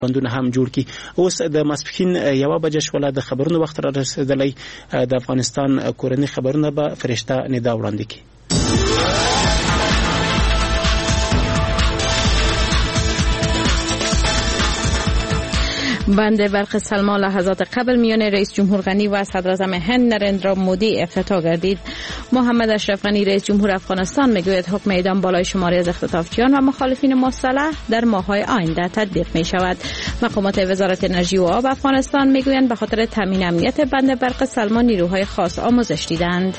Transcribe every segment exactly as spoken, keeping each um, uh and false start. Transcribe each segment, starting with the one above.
بندونه هم جوړ کی. اوس د ماسپخین یو بجې شوله د خبرونو وخت را رسیدلی. د افغانستان کورنی خبرونه به فرشته ندا وړاندې کی. بند برق سلما لحظات قبل میان رئیس جمهور غنی و صدر اعظم هند نریندرا مودی افتتاح گردید. محمد اشرف غنی رئیس جمهور افغانستان میگوید حکم اعدام بالای شماری از اختطافچیان و مخالفین مسلح در ماه‌های آینده تطبیق می شود. مقامات وزارت انرژی و آب افغانستان میگویند به خاطر تامین امنیت بند برق سلما نیروهای خاص آموزش دیدند.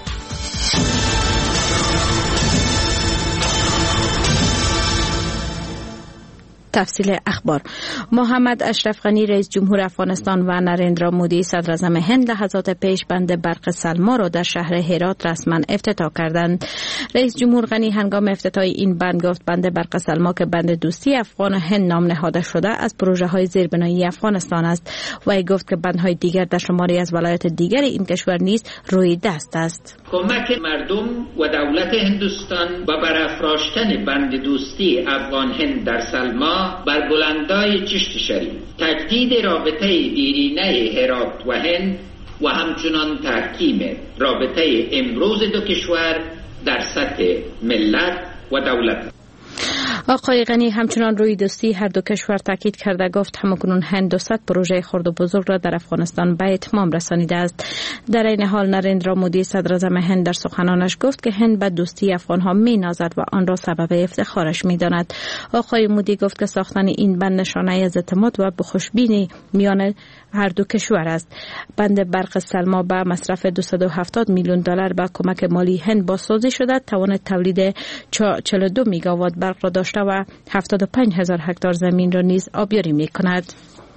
تفصیل اخبار. محمد اشرف غنی رئیس جمهور افغانستان و نریندرا مودی صدر اعظم هند لحظات پیش بند برق سلما را در شهر هرات رسما افتتاح کردند. رئیس جمهور غنی هنگام افتتاح این بند گفت بند برق سلما که بند دوستی افغان هند نام نهاده شده از پروژه های زیربنایی افغانستان است و ای گفت که بندهای دیگر در شماری از ولایات دیگر این کشور نیز روی دست است. کمک مردم و دولت هندوستان و برافراشتن بند دوستی افغان هند در سلما بر بلندای چشت شریف، تجدید رابطه دیرینه هرات و هند و همچنان تحکیم رابطه امروز دو کشور در سطح ملت و دولت. آقای غنی همچنان روی دوستی هر دو کشور تاکید کرده گفت همکنون هند دویست پروژه خرد و بزرگ را در افغانستان به اتمام رسانیده است. در این حال نریندرا مودی صدر اعظم هند در سخنانش گفت که هند به دوستی افغان ها می نازد و آن را سبب افتخارش می داند. آقای مودی گفت که ساختن این بند نشانه از اعتماد و خوشبینی میان هر دو کشور است. بند برق سلما با مصرف دویست و هفتاد میلیون دلار با کمک مالی هند بازسازی شده تواند تولید چهل و دو میگاوات برق را داشته و هفتاد و پنج هزار هکتار زمین را نیز آبیاری می کند.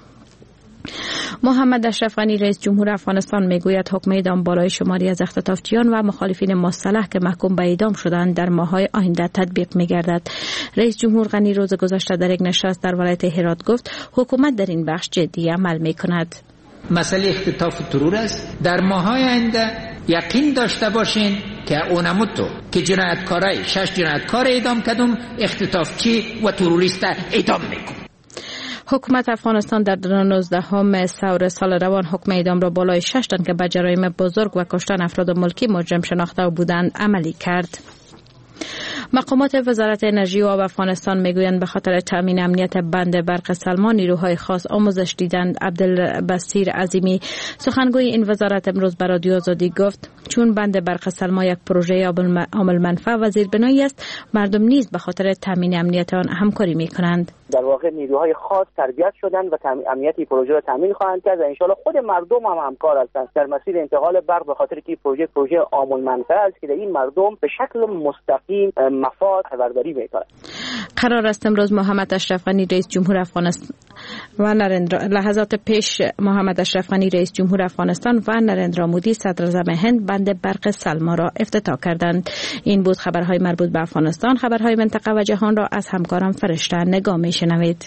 محمد اشرف غنی رئیس جمهور افغانستان میگوید حکم اعدام بالای شماری از اختطافچیان و مخالفین مسلح که محکوم به اعدام شدند در ماه‌های آینده تطبیق می‌گردد. رئیس جمهور غنی روز گذشته در یک نشست در ولایت هرات گفت حکومت در این بخش جدی عمل می‌کند. مسئله اختطاف ترور است. در ماه‌های آینده یقین داشته باشین که اونموتو که جنایتکارای شش جنایتکار اعدام کردم اختطافچی و تروریست اعدام می‌کنه. حکومت افغانستان در نوزدهم سور سال روان حکم اعدام را بالای شش تن که به جرایم بزرگ و کشتن افراد ملکی مجرم شناخته بودند عملی کرد. مقامات وزارت انرژی و آب افغانستان میگویند به خاطر تامین امنیت بند برق سلما نیروهای خاص آموزش دیدند. عبدالبصیر عظیمی سخنگوی این وزارت امروز به رادیو آزادی گفت چون بند برق سلما یک پروژه عامل منفعه و زیربنایی است مردم نیز به خاطر تامین امنیت آن همکاری میکنند. در واقع نیروهای خاص تربیت شدند و امنیت این پروژه را تامین خواهند کرد و ان شاءالله خود مردم هم همکار هستند در مسیر انتقال برق به خاطر که پروژه پروژه عامل منفعه است که در این مردم به شکل مستقیم مفاد خبرداری می‌کنند. قرار است امروز محمد اشرف غنی رئیس جمهور افغانستان و نریندرا لحظات پیش محمد اشرف غنی رئیس جمهور افغانستان و نریندرا مودی صدر اعظم هند بند برق سلما را افتتاح کردند. این بود خبرهای مربوط به افغانستان. خبرهای منطقه و جهان را از همکارم فرشته نگاه می‌شنوید.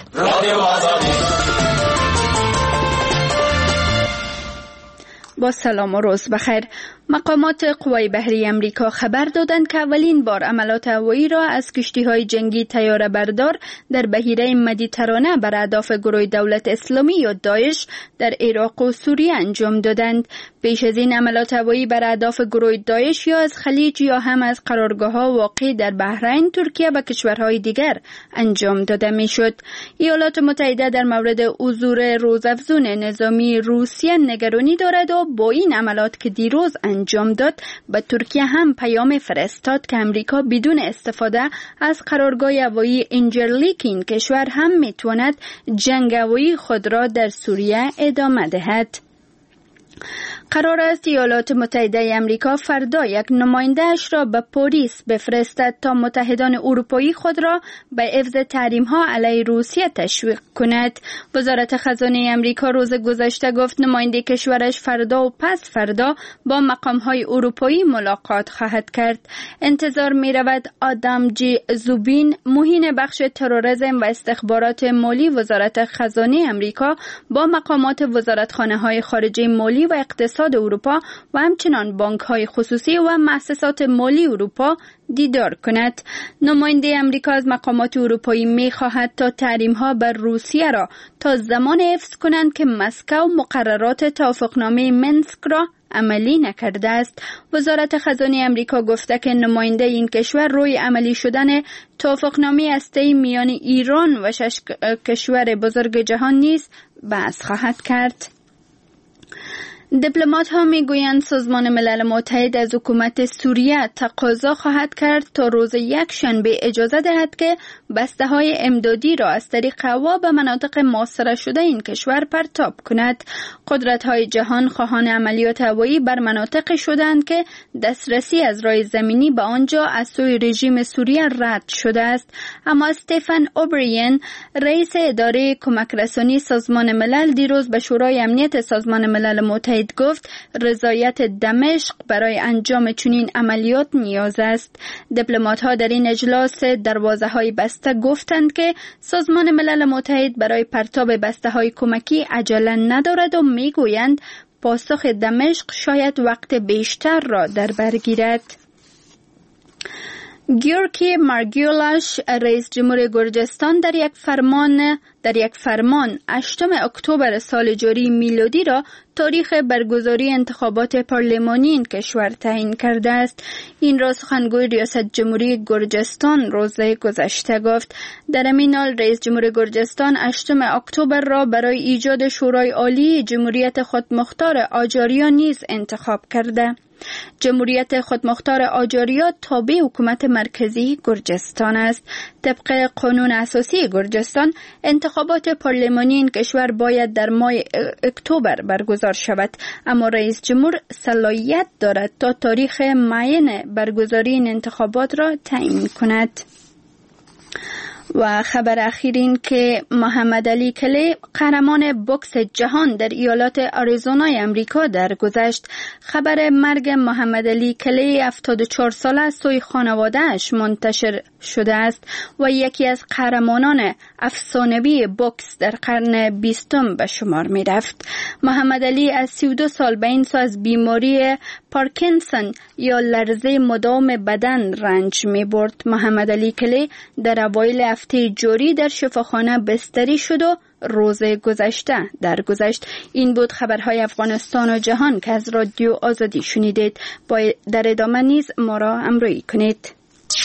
با سلام و روز بخیر. مقامات قوای بحری امریکا خبر دادند که اولین بار عملات هوایی را از کشتی‌های جنگی طیاره بردار در بحیره مدیترانه بر اهداف گروه دولت اسلامی یا داعش در عراق و سوریه انجام دادند. پیش از این عملات هوایی بر اهداف گروه داعش یا از خلیج یا هم از قرارگاه‌ها واقع در بحرین، ترکیه و کشورهای دیگر انجام داده می‌شد. ایالات متحده در مورد حضور روزافزون نظامی روسیه نگرانی دارد و با این عملات که دیروز انجام داد به ترکیه هم پیام فرستاد که امریکا بدون استفاده از قرارگاه هوایی انجرلیک این کشور هم میتواند جنگ هوایی خود را در سوریه ادامه دهد. قرار است ایالات متحده امریکا فردا یک نماینده اش را به پاریس بفرستد تا متحدان اروپایی خود را به حفظ تحریم ها علیه روسیه تشویق کند. وزارت خزانه امریکا روز گذشته گفت نماینده کشورش فردا و پس فردا با مقام های اروپایی ملاقات خواهد کرد. انتظار می رود آدم جی زوبین مهین بخش تروریسم و استخبارات مالی وزارت خزانه امریکا با مقامات وزارتخانه های خارجه مالی و اقتصاد اقتصاد اروپا و همچنان بانک‌های خصوصی و مؤسسات مالی اروپا دیدار کند. نماینده امریکا از مقامات اروپایی می خواهد تا تحریم‌ها بر روسیه را تا زمان حفظ کنند که مسکو مقررات توافقنامه منسک را عملی نکرده است. وزارت خزانه امریکا گفته که نماینده این کشور روی عملی شدن توافقنامه هسته‌ای میان ایران و شش کشور بزرگ جهان نیز بحث خواهد کرد. دیپلمات ها می گویند سازمان ملل متحد از حکومت سوریه تقاضا خواهد کرد تا روز یک شنبه اجازه دهد که بسته های امدادی را از طریق هوا به مناطق محاصره شده این کشور پرتاب کند. قدرت های جهان خواهان عملیات هوایی بر مناطق شدند که دسترسی از راه زمینی به آنجا از سوی رژیم سوریه رد شده است. اما استفن اوبریان رئیس اداره کمک رسانی سازمان ملل دیروز به شورای امنیت سازمان ملل متحد گفت رضایت دمشق برای انجام چنین عملیات نیاز است. دیپلمات ها در این اجلاس دروازه های بسته گفتند که سازمان ملل متحد برای پرتاب بسته های کمکی عجله ندارد و می گویند پاسخ دمشق شاید وقت بیشتر را در بر گیرد. گیورکی مارگیولاش رئیس جمهور گرجستان در یک فرمان در یک فرمان هشتم اکتبر سال جاری میلادی را تاریخ برگزاری انتخابات پارلمانی این کشور تعیین کرده است. این را سخنگوی ریاست جمهوری گرجستان روز گذشته گفت. در همین حال رئیس جمهور گرجستان هشتم اکتبر را برای ایجاد شورای عالی جمهوریت خودمختار آجاریا نیز انتخاب کرده. جمهوریت خودمختار آجاریا تابع حکومت مرکزی گرجستان است. طبق قانون اساسی گرجستان انتخابات پارلمانی این کشور باید در ماه اکتبر برگزار شود، اما رئیس جمهور صلاحیت دارد تا تاریخ معین برگزاری این انتخابات را تعیین کند. و خبر اخیر این که محمد علی کلی قهرمان بوکس جهان در ایالات آریزونای امریکا درگذشت. خبر مرگ محمد علی کلی هفتاد و چهار ساله از سوی خانواده‌اش منتشر شده است و یکی از قهرمانان افسانه‌ای بوکس در قرن بیستم به شمار می رفت. محمد علی از سی و دو سال به این سو از بیماری پارکینسون یا لرزه مداوم بدن رنج می برد. محمد علی کلی در اوایل هفته جاری در شفاخانه بستری شد و روز گذشته درگذشت. این بود خبرهای افغانستان و جهان که از رادیو آزادی شنیدید. با در ادامه نیز ما را همراهی کنید.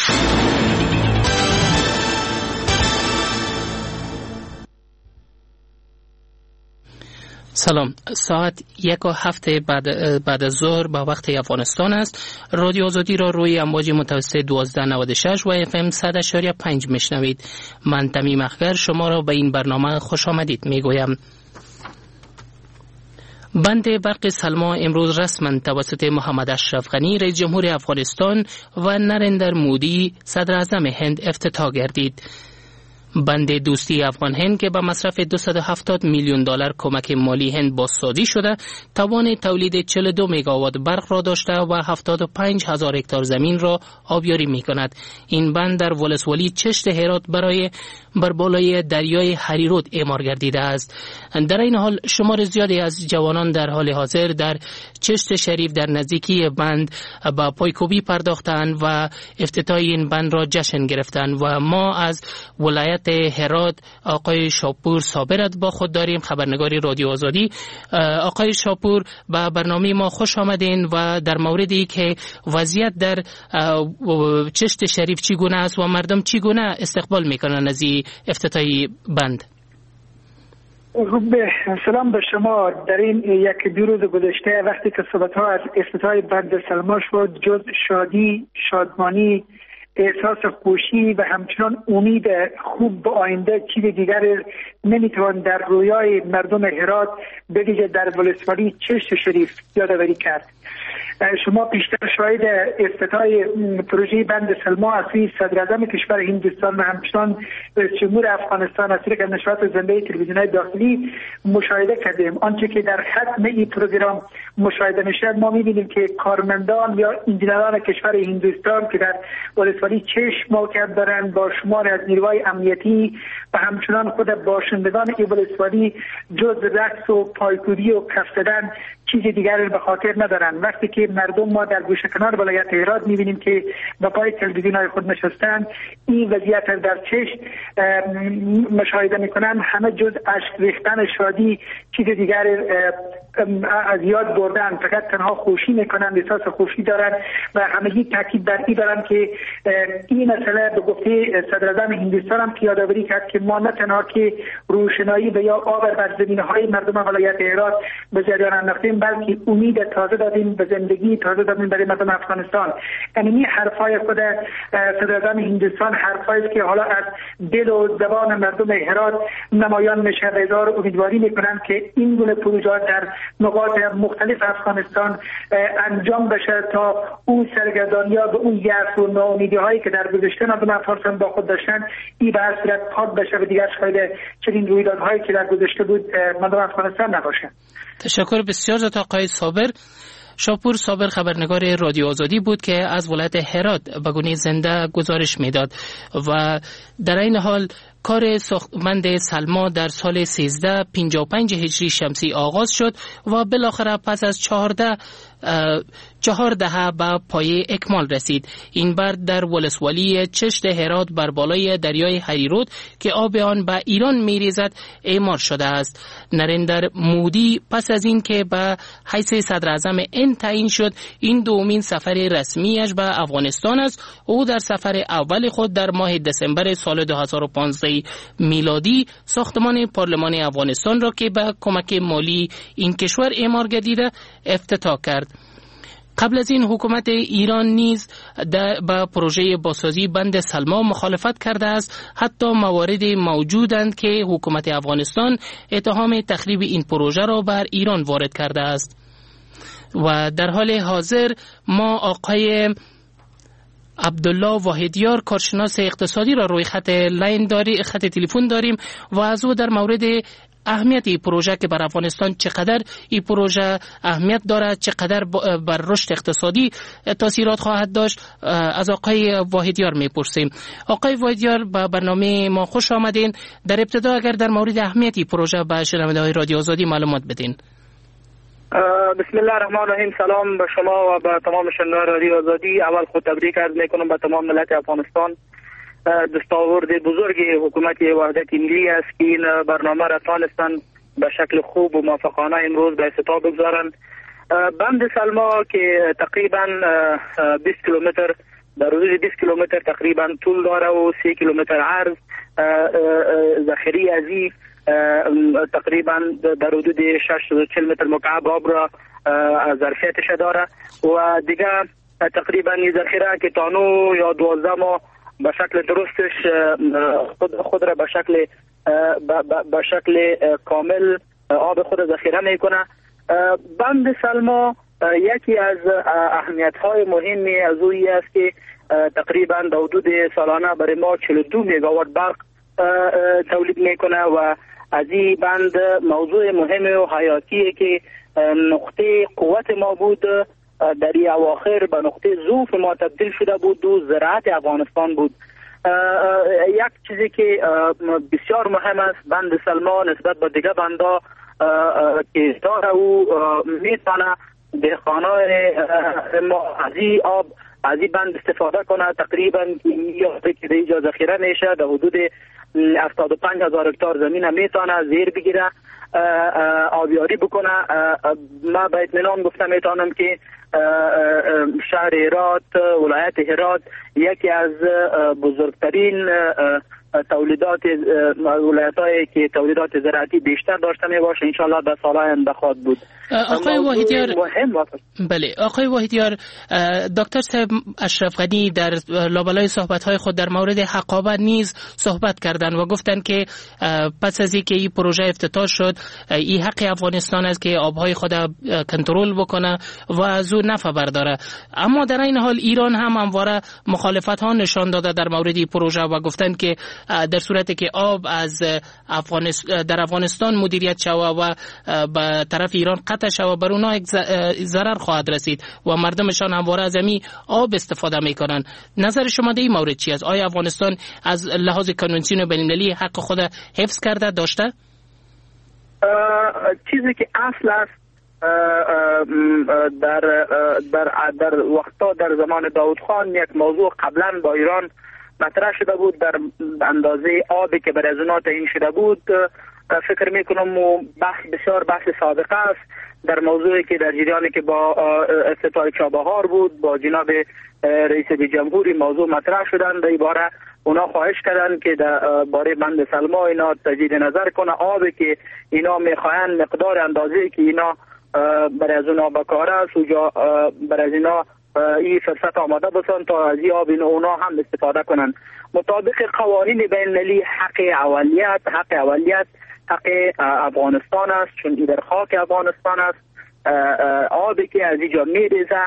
سلام، ساعت یک و هفته بعد, بعد از ظهر با وقت افغانستان است. رادیو آزادی را روی امواج متوسط دوازده نود و شش و اف ام صد و پنج میشنوید. من تمیم اخگر شما را به این برنامه خوش آمدید میگویم. بند برق سلما امروز رسما توسط محمد اشرف غنی رئیس جمهور افغانستان و نریندر مودی صدر اعظم هند افتتاح گردید. بند دوستی افغان هند که به مصرف دویست و هفتاد میلیون دلار کمک مالی هند بازسازی شده، توان تولید چهل و دو مگاوات برق را داشته و هفتاد و پنج هزار هکتار زمین را آبیاری می کند. این بند در ولسوالی چشت هرات برای بر بالای دریای هریرود اعمار گردیده است. در این حال شمار زیادی از جوانان در حال حاضر در چشت شریف در نزدیکی بند با پایکوبی پرداختند و افتتاح این بند را جشن گرفتند و ما از ولایت هرات آقای شاپور صابرت با خود داریم، خبرنگاری رادیو آزادی. آقای شاپور به برنامه ما خوش آمدین و در موردی که وضعیت در چشت شریف چگونه است و مردم چگونه استقبال میکنن از افتتاحی بند. سلام به شما. در این یک دو روز گذشته وقتی که صحبت ها از افتتاح بند سلما شد، جز شادی، شادمانی، احساس خوشی و همچنان امید خوب به آینده چیز دیگر نمیتوان در رویای مردم هرات به ویژه در ولسوالی چشت شریف یادآوری کرد. شما پیشتر شاهد افتتاح پروژه بند سلما از سوی صدر اعظم کشور هندوستان و همچنان رئیس جمهور افغانستان از طریق نشرات زنده تلویزیون‌های داخلی مشاهده کردیم. آنچه که در ختم این پروگرام مشاهده میشد، ما می‌بینیم که کارمندان یا انجینران کشور هندوستان که در ولسوالی چشم موقعیت دارند با شمار از نیروهای امنیتی و همچنان خود باشندگان این ولسوالی جز رقص و پایکوبی و کف زدن چیز دیگری به خاطر ندارند. وقتی که مردم ما در گوشه کنار ولایت هرات می‌بینیم که با پای تلویزیون‌های خود نشستند، این وضعیت در چشم مشاهده می‌کنند، همه جز اشک ریختن شادی چیز دیگری از یاد بردن، فقط تنها خوشی می‌کنند، احساس خوشی دارند و همگی تاکید بر این دارند که این مسئله به گفته صدر اعظم هندوستان هم یادآوری کرد که ما نه تنها که روشنایی و یا آب بر زمین‌های مردم ولایت هرات به جریان انداختیم، بلکه امید تازه دادیم به زندگی تازه دادیم برای مردم افغانستان. یعنی این حرفای خود صدر اعظم هندوستان حرفایی است که حالا از دل و زبان مردم هرات نمایان میشه و اظهار امیدواری میکنند که این گونه پروژه‌ها در نقاط مختلف افغانستان انجام بشه تا اون سرگردانی‌ها به اون یأس و ناامیدی‌هایی که در گذشته مردم افغانستان با خود داشتن این به هر صورت پاک بشه و دیگر شاید چنین رویدادهایی که در گذشته بود مردم افغانستان نباشه. تشکر بسیار از آقای صابر. شاپور صابر خبرنگار رادیو آزادی بود که از ولایت هرات به گونه زنده گزارش میداد و در این حال کار ساختمند سلما در سال سیزده پنجاه و پنج هجری شمسی آغاز شد و بالاخره پس از چهارده چهار دهه به پایه اکمال رسید. این بار در ولسوالی چشت هرات بر بالای دریای هریرود که آب آن به ایران میریزد اعمار شده است. نریندر مودی پس از این که به حیث صدر اعظم هند تعیین شد، این دومین سفر رسمیش به افغانستان است. او در سفر اول خود در ماه دسامبر سال دو هزار و پانزده میلادی ساختمان پارلمان افغانستان را که به کمک مالی این کشور اعمار گردیده افتتاح کرد. قبل از این حکومت ایران نیز با پروژه بازسازی بند سلما مخالفت کرده است. حتی موارد موجودند که حکومت افغانستان اتهام تخریب این پروژه را بر ایران وارد کرده است. و در حال حاضر ما آقای عبدالله واحدیار کارشناس اقتصادی را روی خط لاین داری خط تلفن داریم و از او در مورد اهمیت این پروژه که بر افغانستان چقدر این پروژه اهمیت دارد، چقدر بر رشد اقتصادی تاثیرات خواهد داشت از آقای واحدیار میپرسیم. آقای واحدیار به برنامه ما خوش آمدین. در ابتدا اگر در مورد اهمیت این پروژه به شنونده‌های رادیو آزادی معلومات بدین. بسم الله الرحمن الرحیم. سلام به شما و به تمام شنوندگان رادیو آزادی. اول خود تبریک عرض میکنم به تمام ملت افغانستان. دستاورد بزرگ حکومت وحدت ملی است که این برنامه را توانستند به شکل خوب و موفقانه امروز به افتتاح بگذارند. بند سلما که تقریبا بیست کیلومتر در حدود بیست کیلومتر تقریبا طول داره و سی کیلومتر عرض، ذخیره ازی تقریبا در حدود ششصد و چهل متر مکعب آب را ظرفیتش داره و دیگه تقریبا این ذخیره که تا نو یا دوازده ماه به شکل درستش خود خود را به شکل به شکل کامل آب خود ذخیره میکنه. بند سلما یکی از اهمیت‌های مهمی از اویی است که تقریبا در حدود سالانه برای ما چهل و دو مگاوات برق تولید میکنه و از این بند موضوع مهم و حیاتیه که نقطه قوت ما بود در این اواخر به نقطه ضعف ما تبدیل شده بود و زراعت افغانستان بود. یک چیزی که بسیار مهم است، بند سلما نسبت به دیگه بندا که داره او میتونه دهقانای ما از این آب از این بند استفاده کنه. تقریبا یادی که در اینجا ذخیره میشه در حدود هفتاد و پنج هزار هکتار زمین میتونه زیر بگیره، آبیاری بکنه. ما به اطمینان گفته میتونم که شهر هرات، ولایت هرات یکی از بزرگترین تولیدات ولایت‌هایی که تولیدات زراعتی بیشتر داشته می باشه ان شاء الله در سال‌های آینده خواهد بود. آقای واحدیار بله آقای واحدیار، دکتر صاحب اشرف غنی در لابلای صحبت‌های خود در مورد حقابه نیز صحبت کردند و گفتند که پس از اینکه این پروژه افتتاح شد این حق افغانستان است که آبهای خود کنترل بکنه و از او نفع برداره، اما در این حال ایران هم همواره مخالفت ها نشان داده در مورد این پروژه و گفتند که در صورتی که آب از افغانستان در افغانستان مدیریت شود و به طرف ایران قطع شود بر اونها ضرر خواهد رسید و مردمشان همواره از همین آب استفاده میکنن. نظر شما در این مورد چی است؟ آیا افغانستان از لحاظ کنوانسیون بین‌المللی حق خود حفظ کرده داشته؟ چیزی که اصل است در در در وقتا در زمان داود خان یک موضوع قبلا با ایران مطرح شده بود در اندازه آبی که بر از اونها تعیین شده بود. فکر میکنم و بحث بسیار بحث سابقه است در موضوعی که در جریانی که با افتتاح چابهار بود با جناب رئیس جمهوری موضوع مطرح شدن. در این باره اونا خواهش کردن که در باره بند سلما اینا تجدید نظر کنه، آبی که اینا میخواین مقدار اندازه‌ای که اینا برای از اونا بکاره است و جا برای از اینا این فرصت آماده بسن تا از این آب اونا هم استفاده کنن. مطابق قوانین بین المللی حق اولیت حق اولیت حق افغانستان است، چون این در خاک افغانستان است. آبی که از اینجا میریزه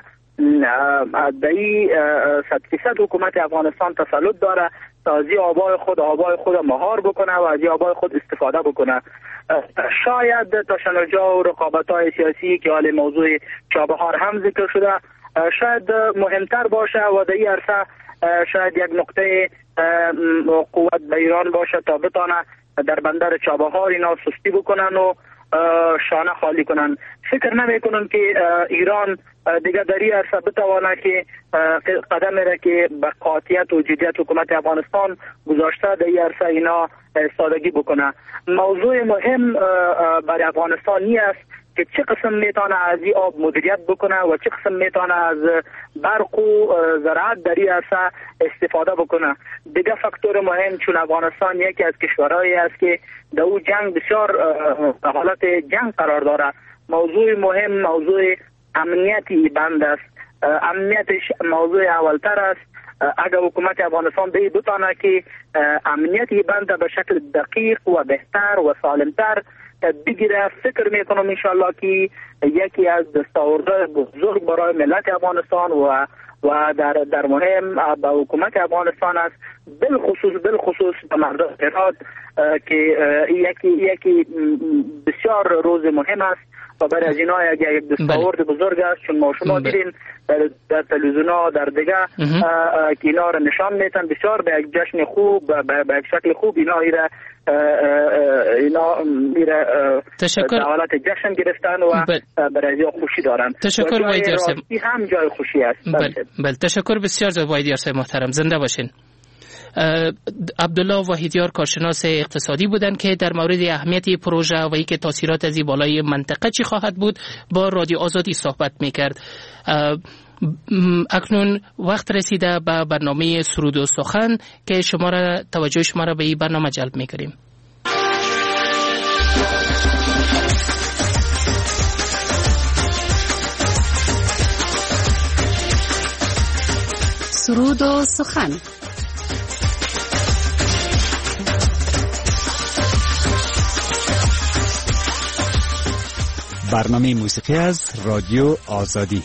در این صد فیصد حکومت افغانستان تسلط داره تا از این آبای خود آبای خود مهار بکنه و از این آبای خود استفاده بکنه. شاید تشنجا و رقابت‌های سیاسی که حال موضوع چابهار هم ذکر شده شاید مهمتر باشه و در این عرصه شاید یک نقطه قوت به ایران باشه تا بتانه در بندر چابهار اینا سستی بکنن و شانه خالی کنن. فکر نمی کنم که ایران دیگه در این عرصه بتوانه که قدم را که به قاطعیت و جدیت حکومت افغانستان گذاشته در این عرصه اینا سادگی بکنه. موضوع مهم برای افغانستان است که چه قسم میتونه از این آب مدیریت بکنه و چه قسم میتونه از برق و زراعت در این عرصه استفاده بکنه. دیگه فاکتور مهم چون افغانستان یکی از کشورهایی است که در او جنگ بسیار حالت جنگ قرار داره. موضوع مهم موضوع امنیتی بند است. امنیتش موضوع اولتر است. اگر حکومت افغانستان به بتانه که امنیتی بند به شکل دقیق و بهتر و سالمتر بگیره، فکر میکنم انشالله که یکی از دستاوردهای بزرگ برای ملت افغانستان و و در در مهم به حکومت افغانستان است، بالخصوص بالخصوص به مردم هرات که یکی یکی بسیار روز مهم است و برای از اینا یک دستاورد بزرگ است. چون ما شما دیدین در تلویزیون‌ها در دیگه که اینا را نشان میتن بسیار به یک جشن خوب به یک شکل خوب اینا ایره اینا ایره در حالت جشن گرفتن و برای از خوشی دارن. تشکر وایدیار صاحب. هم جای خوشی است. بله بله تشکر بسیار از وایدیار صاحب محترم، زنده باشین. عبدالله واحدیار کارشناس اقتصادی بودند که در مورد اهمیت پروژه و اینکه تاثیرات از بالای منطقه چی خواهد بود با رادیو آزادی صحبت میکرد. اکنون وقت رسیده به برنامه سرود و سخن که شما را توجه شما را به این برنامه جلب میکنیم. سرود و سخن. برنامه موسیقی از رادیو آزادی.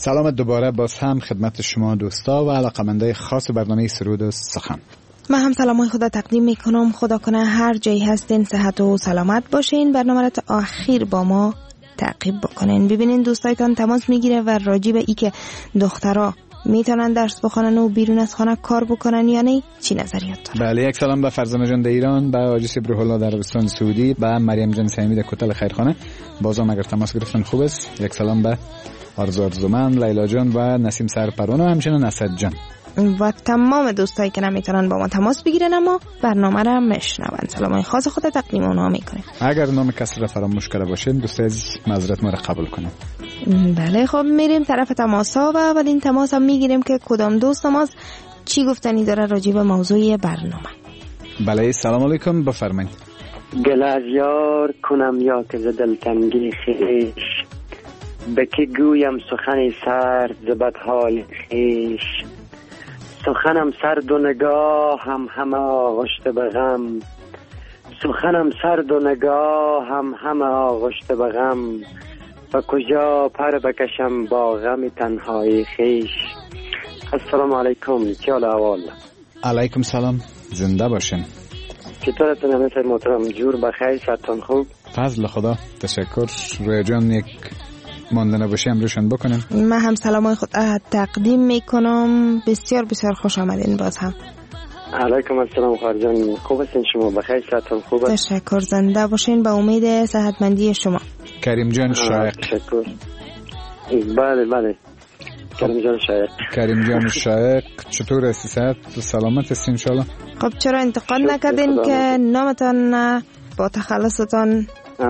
سلام دوباره باز هم خدمت شما دوستا و علاقمندای خاص برنامه سرود و سخن. من هم سلامای خدا تقدیم میکنم. خدا کنه هر جایی هستین صحت و سلامت باشین. برنامه را تا آخر با ما تعقیب بکنین. ببینین دوستایتان تماس میگیره و راجع به ای که دخترها میتونن درس بخونن و بیرون از خانه کار بکنن یا نه چی نظریات داره؟ بله، یک سلام به فرزانه جان در ایران، به آجی سبروح الله در عربستان سعودی، به مریم جان سیمی در کتل خیرخانه. بازم اگر تماس گرفتن خوب است. یک سلام به آرزو آرزومند، لیلا جان و نسیم سرپروان و همچنین اسد جان و تمام دوستایی که نمیتونن با ما تماس بگیرن اما برنامه را میشنون. سلامای خاص خود تقدیم اونها میکنیم. اگر نام کسی را فراموش کرده باشین دوستای عزیز معذرت ما را قبول کنیم. بله، خب میریم طرف تماس ها و اولین تماس هم میگیریم که کدام دوست ماست چی گفتنی داره راجع به موضوع برنامه. بله، سلام علیکم، بفرمایید. گله از یار کنم یا که ز دلتنگی خویش، به کی گویم سخن سرد ز بدحال خویش. سخنم سرد و نگاه هم همه آغشته به غم، سخنم سرد و نگاه هم همه آغشته به غم. و کجا پر بکشم با غم تنهای خیش. السلام علیکم، چه حال احوال؟ علیکم سلام، زنده باشین. چطورتون همه محترم؟ جور بخیر، صحتتون خوب؟ فضل خدا، تشکر. روی جان یک ماندنه باشه امروشن بکنیم. من هم سلامای خود تقدیم میکنم. بسیار بسیار خوش آمدین. باز هم علیکم السلام خارجان، خوب هستین شما؟ بخیر، صحتتون خوبه؟ تشکر، زنده باشین. به امید صحتمندی شما. کریم جان شایق. تشکر. بله بله، کریم جان شایق. کریم جان شایق، چطور هستی؟ صحت و سلامت هستی انشالله؟ خب چرا انتقاد نکردین که نامتان با تخلصتان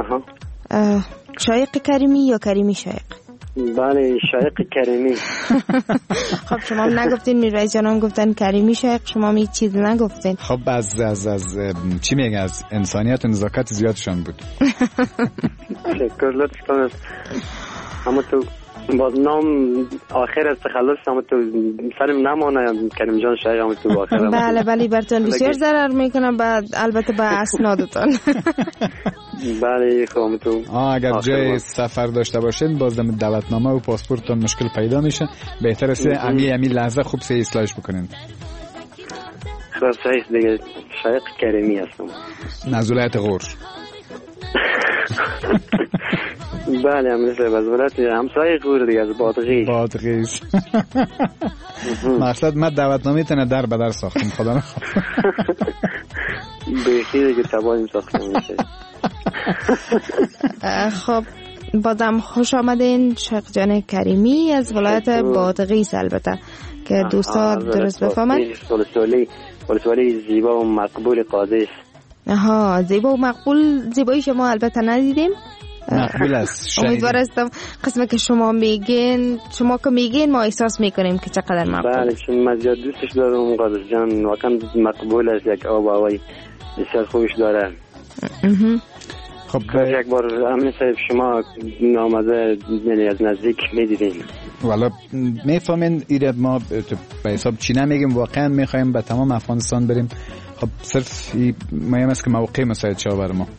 شایق کریمی یا کریمی شایق؟ بله، شایق کریمی. خب شما نگفتین، میرایز جانم گفتن کریمی شایق، شما می چیز نگفتین. خب از از از چی میگه، از انسانیت و نزاکت زیادشان بود. تشکر، لطف کنید. اما تو باز نام آخر از تخلص اما تو سرم نمانه کریم جان شایق اما تو آخر. بله بله، براتون بسیار ضرر میکنم بعد البته به اسنادتان. بله خب تو اگر جای سفر داشته باشین باز دعوتنامه و پاسپورتتون مشکل پیدا میشه. بهتره سه امی امی لحظه خوب سه اصلاحش بکنین. خب صحیح دیگه، شایق کریمی هستم. نزولت غور. بله هم مثل وزولت همسایه غور دیگه، از بادغیش. بادغیش. مقصد من دعوتنامه تنه در بدر ساختم خدا نخواه. بخیر دیگه تبایم ساختم میشه. خب بازم خوش آمدین شایق جان کریمی از ولایت بادغیس، البته که دوستا درست بفهمن. ولسوالی ولسوالی زیبا و مقبول قادس. آها، زیبا و مقبول. زیبایی شما البته ندیدیم، مقبول است. امیدوار هستم قسمه که شما میگین، شما که میگین ما احساس میکنیم که چقدر مقبول. بله، چون من زیاد دوستش دارم قادس جان، واقعا مقبول است. یک آب و هوای بسیار خوبش داره. خب یک بار امین صاحب شما نامزه یعنی از نزدیک میدیدیم. والا میفهمین ایراد ما به حساب چی نمیگیم، واقعا میخوایم به تمام افغانستان بریم. خب صرف مهم است که موقع مساعد شد برای ما.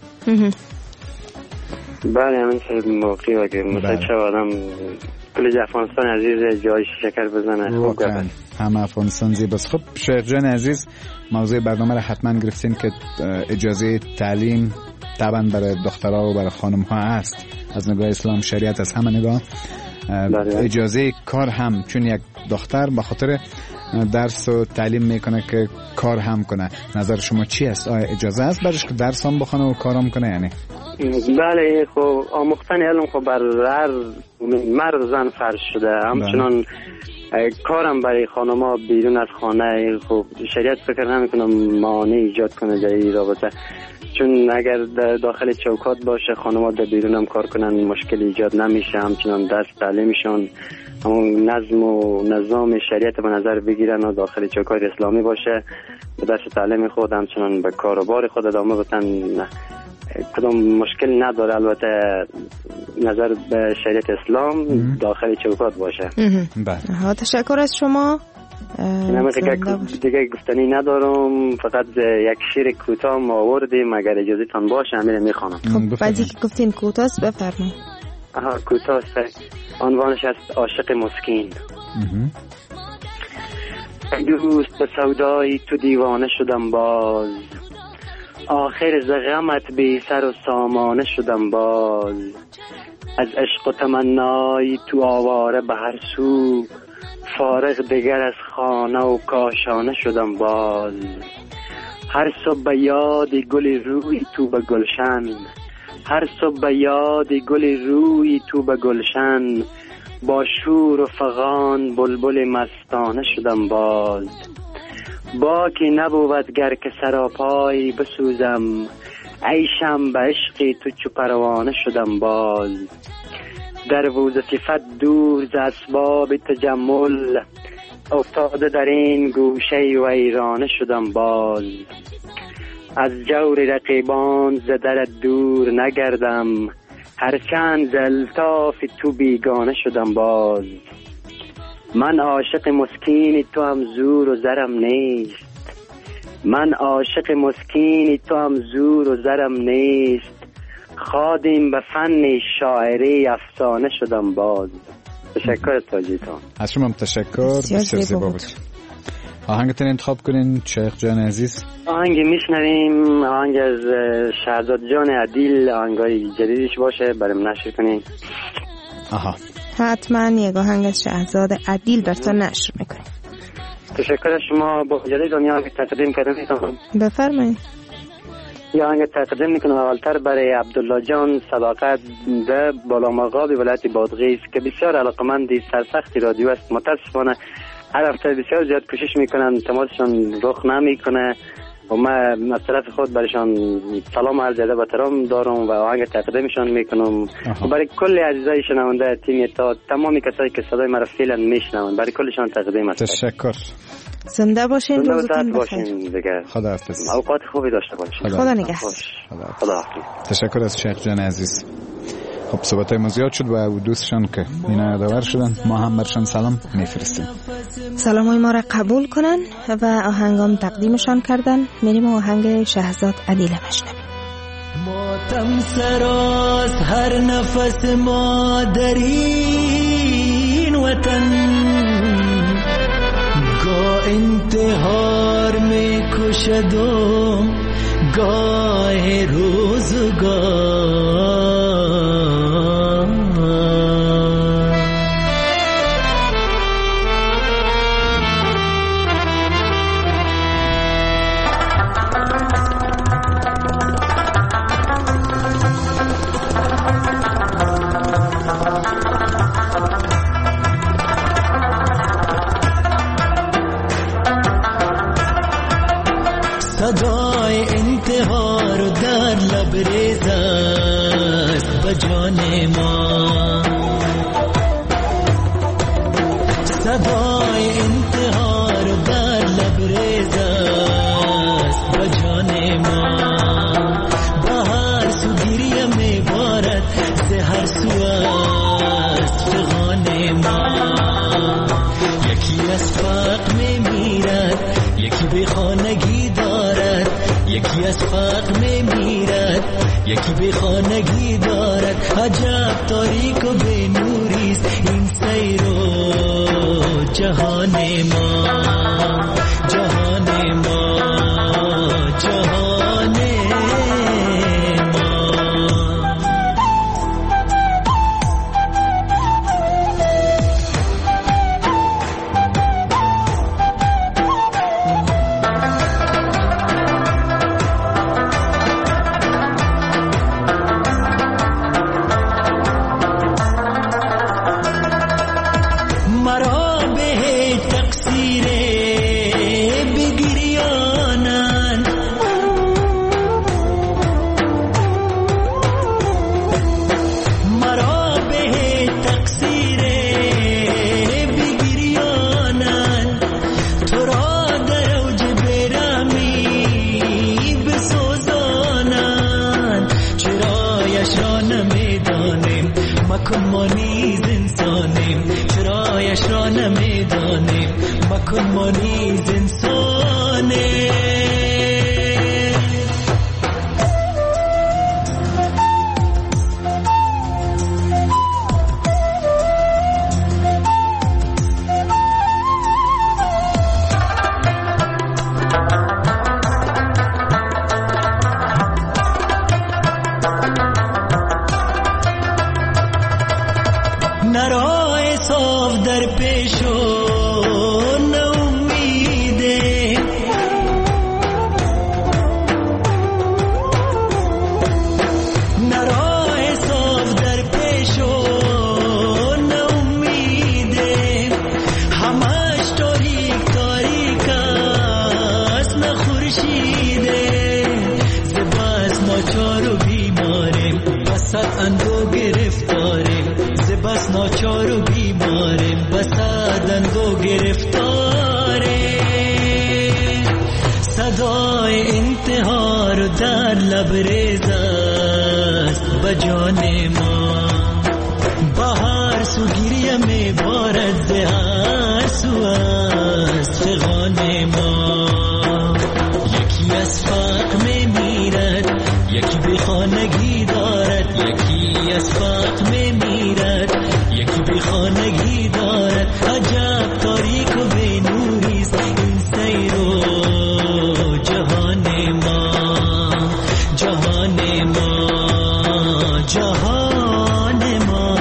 بله امین صاحب، موقعی و که مساعد شد آدم کل افغانستان عزیز جای شکر بزنه. واقعا همه افغانستان زیباست. خب شایق جان عزیز، موضوع برنامه را حتما گرفتین که اجازه تعلیم طبعا برای دخترها و برای خانم ها است از نگاه اسلام، شریعت از همه نگاه. اجازه کار هم، چون یک دختر به خاطر درس و تعلیم میکنه که کار هم کنه. نظر شما چی است؟ آیا اجازه است برش که درس هم بخونه و کار هم کنه یعنی؟ بله، خب آموختن علم خب بر هر مرد زن فرض شده. همچنان کارم برای خانم‌ها بیرون از خانه خب شریعت فکر نمیکنه مانع ایجاد کنه در این رابطه، چون اگر داخل چوکات باشه خانم‌ها در بیرون هم کار کنن مشکل ایجاد نمیشه. همچنان درس تعلیمشون همون نظم و نظام شریعت به نظر بگیرن و داخل چوکات اسلامی باشه، به درس تعلیم خود همچنان به کاروبار خود ادامه بدن. کدام مشکل نداره، البته نظر به شریعت اسلام داخل چوکات باشه. بله، تشکر از شما. دیگه گفتنی ندارم، فقط یک شعر کوتاه آوردیم اگر اجازه تان باشه همین میخوانم. خب بعدی که گفتین کوتاست بفرمایید. آها کوتاه است. عنوانش است عاشق مسکین. دوست به سودای تو دیوانه شدم باز، آخر ز غمت بی سر و سامانه شدم باز. از عشق و تمنای تو آواره به هر سو، فارغ دگر از خانه و کاشانه شدم باز. هر صبح به یاد گل روی تو به گلشن، هر صبح به یاد گل روی تو به گلشن، با شور و فغان بلبل مستانه شدم باز. باکی نبود گر که سراپای بسوزم، عیشم به عشقی تو چو پروانه شدم باز. در ووز صفت دور ز اسباب تجمل، افتاده در این گوشه ویرانه شدم باز. از جور رقیبان ز درت دور نگردم، هرچند ز الطاف تو بیگانه شدم باز. من عاشق مسکین تو هم زور و زرم نیست، من عاشق مسکین تو هم زور و زرم نیست. خادم به فن شاعری افسانه شدم باز. تشکر تاجیتان. از شما تشکر، بسیار زیبا بود. آهنگتون انتخاب کنین شیخ جان عزیز. آهنگ میشنویم آهنگ از شهزاد جان عدیل، آهنگای جدیدش باشه برام نشر کنین. آها حتما یک آهنگ از شهزاد عدیل براتون نشر میکنیم. تشکر از شما. با اجازه دنیا که تقدیم کردم بفرمایید. یه آهنگ تقدیم میکنم اولتر برای عبدالله جان صداقت ده بالا مقاب ولایت بادغیس که بسیار علاقمندی سرسختی رادیو است. متاسفانه هر هفته بسیار زیاد کوشش میکنن تماسشان رخ نمیکنه و من از طرف خود برایشان سلام عرض ادب و احترام دارم و آهنگ تقدیمشان میکنم. و برای کل عزیزای شنونده تیم تا تمامی کسایی که صدای مرا فعلا میشنون برای کلشان تقدیم است. تشکر. زنده باشین، روزتون بخیر. خدا حافظ. اوقات خوبی داشته باشین. خدا نگهدار. خدا حافظ. تشکر از شیخ جان عزیز. خب صحبتای ما زیاد شد و دوستشان که اینا یادآور شدن ما هم برشان سلام میفرستیم. سلامای ما را قبول کنن و آهنگام تقدیمشان کردن. میریم آهنگ شهزاد عدیل بشنویم. ماتم سراز هر نفس ما در این وطن، گاه انتحار می کشد و گاه روزگار. صدای انتحار در لبریز است به جان ما، صدای انتحار در لبریز است به جان ما. بهار سو گریه می بارد ز هر سو است فغان ما. یکی از فقر می میرد یکی به خانگی دارد، یکی از فقر می میرد یکی به خانگی دارد. عجب تاریک و به نوریست این سیر و جهان ما، جهان ما، جهان ما. اندو گرفتاریم ز بس ناچار و بیماریم بسد اندو گرفتاریم صدای انتحار در لبریز است به جان ما بهار سو گریه می بارد ز هر سو است فغان ما یکی از فقر می میرد یکی بی خانگی دارد یکی از فقر می میرد یکی بی خانگی دارد عجب تاریک و بی نوریست این سیر و جهان ما جهان ما جهان ما.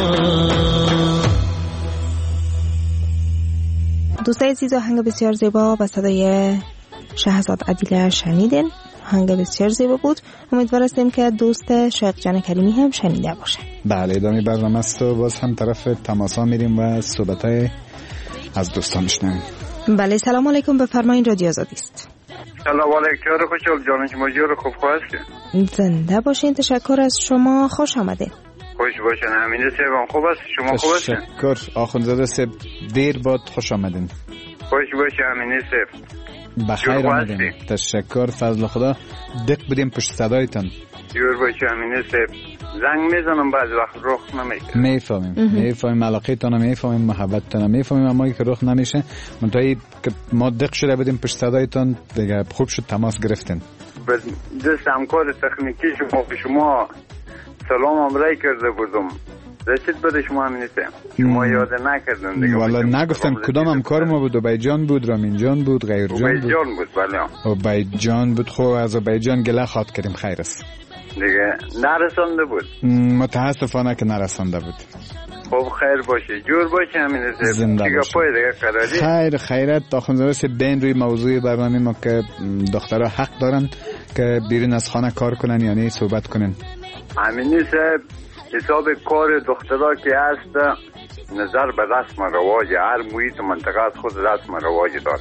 دوستای عزیز آهنگ بسیار زیبا با صدای شهزاد عدیله شنیدین. آهنگ بسیار زیبا بود. امیدوار هستیم که دوست شیخ جان کریمی هم شنیده باشه. بله ادامه برنامه است و باز هم طرف تماس ها میریم و صحبتای از دوستان میشنویم. بله سلام علیکم بفرمایید رادیو آزادی است. سلام علیکم خوشحال جان شما جور خوب خواسته. زنده باشین تشکر از شما خوش آمدید. خوش باشین امین سیبم خوب است شما خوب هستین؟ تشکر آخوندزاده سیب دیر باد خوش آمدین. خوش باشه امین سیب. بخیر آمدین. تشکر فضل خدا دق بدیم پشت صدایتان. جور باشه امین سیب. زنگ میزنم بعض وقت رخ نمیکنه. میفهمیم میفهمیم علاقه تون میفهمیم محبت تون میفهمیم اما که رخ نمیشه منتهی که ما دق شده بدیم پشت صدایتان دیگه خوب شد تماس گرفتین. دست همکار تکنیکی شما به شما سلام امرای کرده بودم رسید بده شما همینیسته شما یاد نکردن دیگه والا نگفتم کدام همکار ما بود بیجان بود رامین جان بود غیر جان بود بیجان بود بله بیجان بود خب از بیجان گله خواد کردیم خیر است دیگه نرسانده بود متاسفانه که نرسانده بود. خب خیر باشه جور باشه همینیسته زنده باشه خیر خیرت داخل سه بین روی موضوع برنامه ما که دخترها حق دارن که بیرون از خانه کار کنن یعنی صحبت کنن. همینیسته حساب کار دخترها که هست نظر به رسم رواج هر محیط منطقه از خود رسم رواج داره.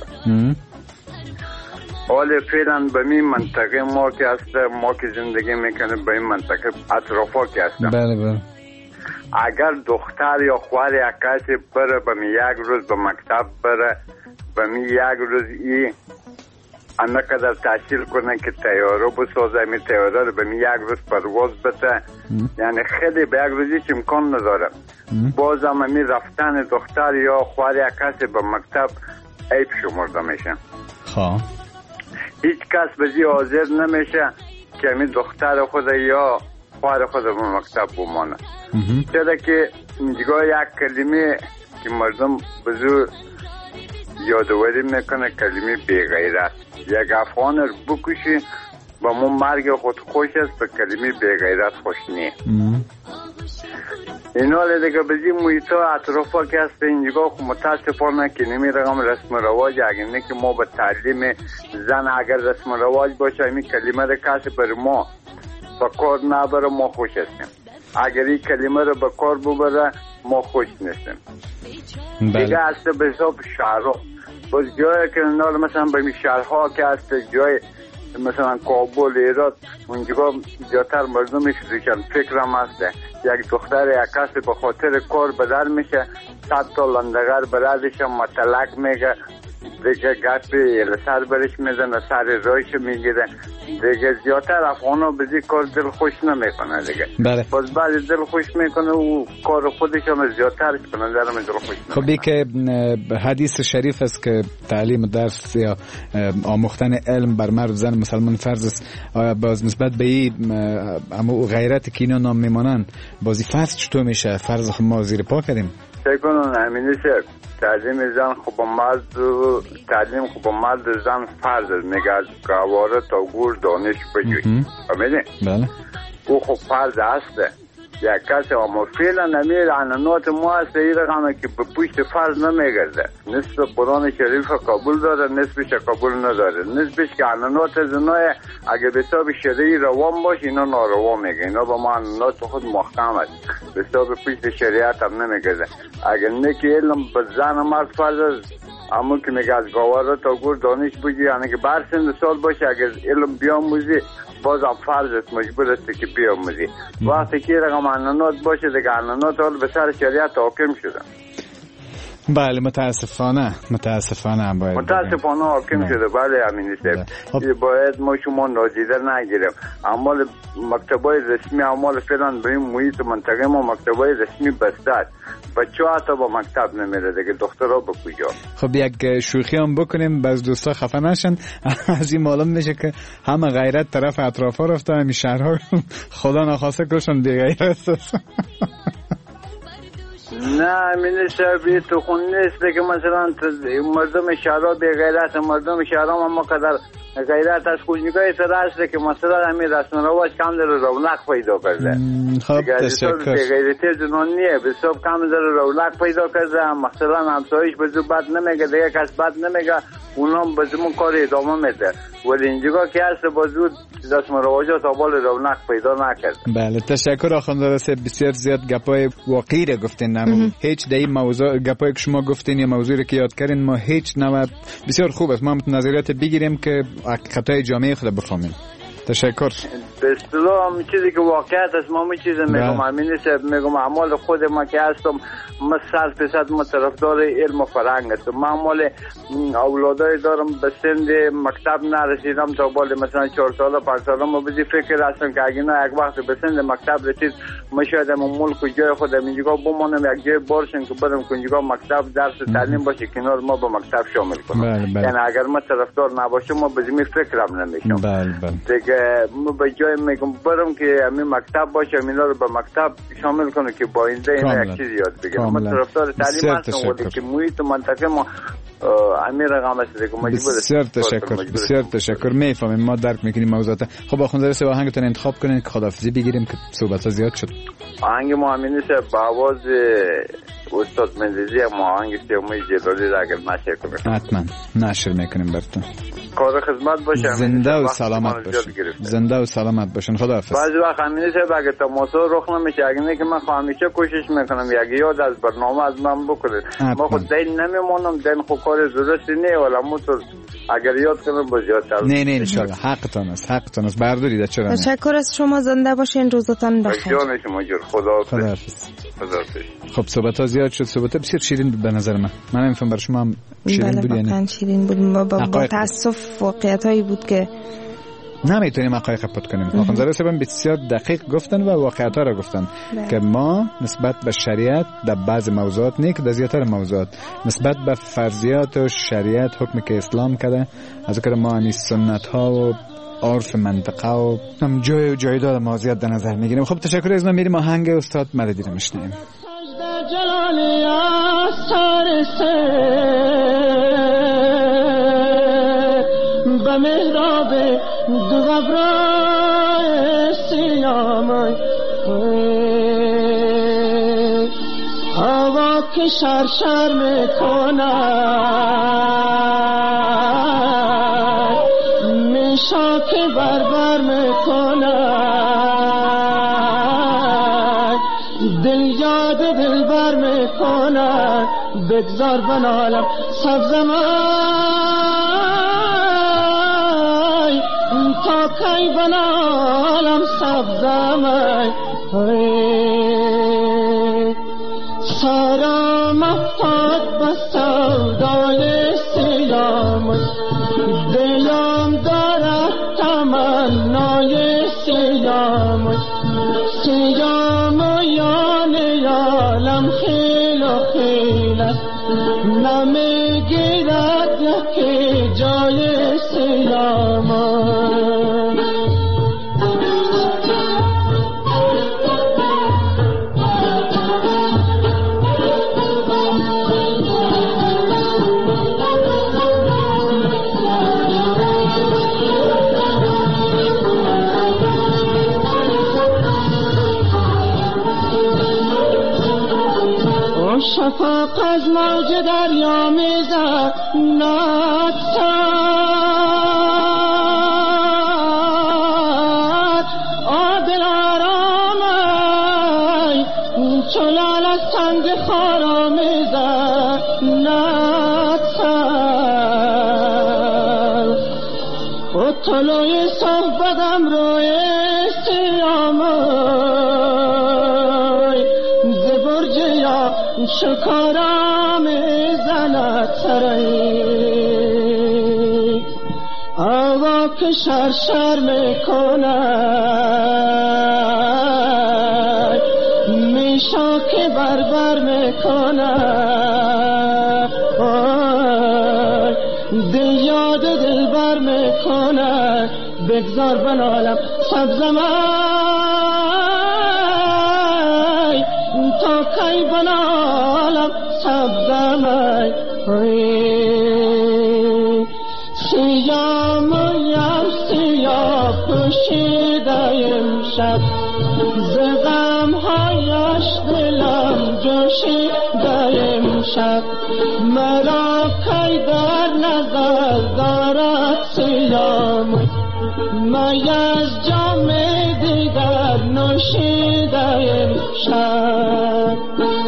حال فعلا به این منطقه ما که هست ما که زندگی میکنیم به این منطقه اطرافا که هست بله بله اگر دختر یا خواهر یک کسی بره به می یک روز به مکتب بره به می یک روز ای انقدر تحصیل کنن که تیاره بسازه می تیاره رو به می یک روز پرواز بده یعنی خیلی به یک روزی که امکان نداره بازم می رفتن دختر یا خواهر یک کسی به مکتب عیب شمرده میشه. خواه هیچ کس به زی حاضر نمیشه که می دختر خود یا خواهر خود به مکتب بمانه چرا که اینجا یک کلمه که مردم بزرگ یادواری میکنه کلمه بیغیرت یک افغان رو بکشی با ما مرگ خود خوش است به کلمه بیغیرت خوش نی این حال دیگه بزی محیطا اطرافا که هست اینجا خود متاسفانه که نمی رقم رسم رواج اگر نه که ما به تعلیم زن اگر رسم رواج باشه این کلمه رو کسی بر ما با کار نبره ما خوش هستیم اگر این کلمه رو به کار ببره ما خوش نیستیم. دیگه هست به حساب شهرها باز جایی که مثلا به شهرها که هست جای مثلا کابل ایراد اونجا زیادتر مردمش ریشن فکرم هسته یک دختر یک کسی به خاطر کار بدر میشه صد تا لندگر برادش مطلق میگه دیگه گپ سر برش میزنه سر رایش میگیره دیگه زیادتر افغانا بزی کار دل خوش نمیکنه دیگه بله. باز بعد دل خوش میکنه و کار خودش هم زیادتر کنه درم دل خوش میکنه. خب که حدیث شریف است که تعلیم درس یا آموختن علم بر مرد زن مسلمان فرض است آیا باز نسبت به این اما غیرت که اینا نام میمانن بازی فرض چطور میشه فرض خب ما زیر پا کردیم سیکنون همینی سر تعلیم زن خوب مرد تعلیم خوب مرد زن فرض میگه از گواره تا گور دانش بجوی فهمیدی؟ بله او خوب فرض هسته یک کسی اما فعلا نمیر عنانات ما هسته ای رقمه که به پشت فرض نمیگرده نصف قرآن شریف قبول داره نصفش قبول نداره نصفش که عنانات زنای اگه به حساب شرعی روان باشه اینا ناروا میگه اینا با ما عنانات خود محکم است به حساب پشت شریعت هم نمیگرده اگه نکی علم به زن مرد فرض است اما که میگه از گواره تا گور دانش بگی یعنی که بر سن سال باشه اگر علم بیاموزی بازم فرضت مجبور است که بیاموزی. وقتی که رقم انانات باشه دیگه انانات حال به سر شریعت حاکم شدن. بله متاسفانه متاسفانه باید متاسفانه حاکم شده. بله همین است. باید ما شما نادیده نگیریم. اعمال مکتبای رسمی اعمال فعلا به این محیط منطقه ما مکتبای رسمی بسته است. بچه‌ها حتی با مکتب نمیره دیگه، دخترها به کجا؟ خب یک شوخی هم بکنیم باز دوستا خفه نشن. از این معلوم میشه که همه غیرت طرف اطرافا رفته، همین شهرها خدا نخواسته کلشون بی غیرت. نه منیشه بی تو خون نیست که مثلا مردم شهرها بی غیرت، مردم شهرها هم قدر غیرت از کنجگاه تر است که مثلا همین رسم رواج کم در رونق پیدا کرده. خب تشکر. بی غیرتی جنونیه بسیار کم در رونق پیدا کرده. مثلا همسایش بزو بد نمیگه، دیگه کس بد نمیگه، اونام بزمون کار ادامه میده. ولی اینجا که هست بازود رسم رواجات آبال رونق پیدا نکرد. بله تشکر آخوند رسه. بسیار زیاد گپای واقعی را گفتین. نمو هیچ در این موضوع گپایی که شما گفتین یا موضوعی که یاد کردین ما هیچ نوع بسیار خوب است. ما نظریات بگیریم که حقیقتای جامعه خود بفهمیم. تشکر. به اصطلاح هم چیزی که واقعیت است ما می چیزی میگم همین است. میگم اعمال خود ما که هستم ما صد درصد ما طرفدار علم و فرهنگ هستم. ما اعمال اولادای دارم به سند مکتب نرسیدم تا بالا مثلا چهار ساله پنج ساله ما بزی فکر هستم که اگه نه یک وقت به سند مکتب رسید ما شاید هم ملک و جای خودم اینجا بمانم یک جای بارشن که برم کنجگاه مکتب درس تعلیم باشه کنار ما با مکتب شامل کنم. یعنی اگر ما طرفدار نباشم ما بزمی فکرم نمیشم. بله بله. دیگه ما به جای میگم برم که همین مکتب باشه اینا رو به مکتب شامل کنه که با اینجا اینا یک چیز یاد بگیرم. ما طرفدار تعلیم هستم ولی که محیط منطقه ما امیر رقم است دیگه مجبور است. بسیار تشکر. بسیار تشکر. میفهمیم ما درک میکنیم موضوعات. خب آخوند رسه آهنگتون انتخاب کنین که خداحافظی بگیریم که صحبت‌ها زیاد شد. آهنگ ما همین است با آواز استاد مندزی ما آهنگ سیاموی جلالی را اگر نشر کنیم. حتما نشر میکنیم براتون. کار خدمت باشه. زنده و سلامت باشین. زنده و سلامت باشین. خداحافظ. بعضی وقت همین است اگه تماس رخ نمیشه اگه نه که من همیشه کوشش میکنم یک یاد از برنامه از من بکنید. ما خود دین نمیمونم، دین خو کار درستی نه ولی موتور اگر یاد کنم با زیادتر. نه نه ان شاء الله حقتون است. حقتون است. بردارید چرا. تشکر از شما. زنده باشین. روزتون بخیر. جان شما جور. خداحافظ. خداحافظ. خداحافظ. خب صحبت‌ها زیاد شد. صحبت‌ها بسیار شیرین بود به نظر من. من نمی‌فهمم برای شما هم شیرین بود یعنی. واقعا شیرین بود. با, با, با تأسف واقعیتایی بود که نمیتونیم حقایق پد کنیم. آخوند رسه بسیار دقیق گفتن و واقعیت‌ها را گفتن بله. که ما نسبت به شریعت در بعض موضوعات نه که در زیاتر موضوعات نسبت به فرضیات و شریعت حکم که اسلام کرده از اینکه ما این سنت‌ها و عرف منطقه و هم جای و جایداد ما زیاد در نظر میگیریم. خب تشکر از ما. میریم آهنگ استاد مددی رو میشنویم. جلالی آثار سه به محراب دو غبرای سیامای هوا که شرشر میکنن میشا که بربر میکنن دل یاد دل بر میکنن بگذار بنالم سبزمای تا کی بنالم سبزمای سارا مفتاد بسودای سیامای دلم دارد تمنای سیامای سیامای عالم خیل و خیل است نمیگیرد یکی جای سیامای شفاق از موج دریا میزد نتسد آدل آرامای چلال از سنگ خارا میزد نتسد و طلوی صحبتم رو شکارا میزند سرایی هوا که شرشر میکند میشا که بربر میکند دل یاد دل بر میکند بگذار بنالم سبزم تا کی بنالم سبزم سیاه مویم سیاه پوشیده امشب ز غم هایش دلم جوشیده امشب مرا کی در نظر دارد سیاه می از جام دیگر نوشیده امشب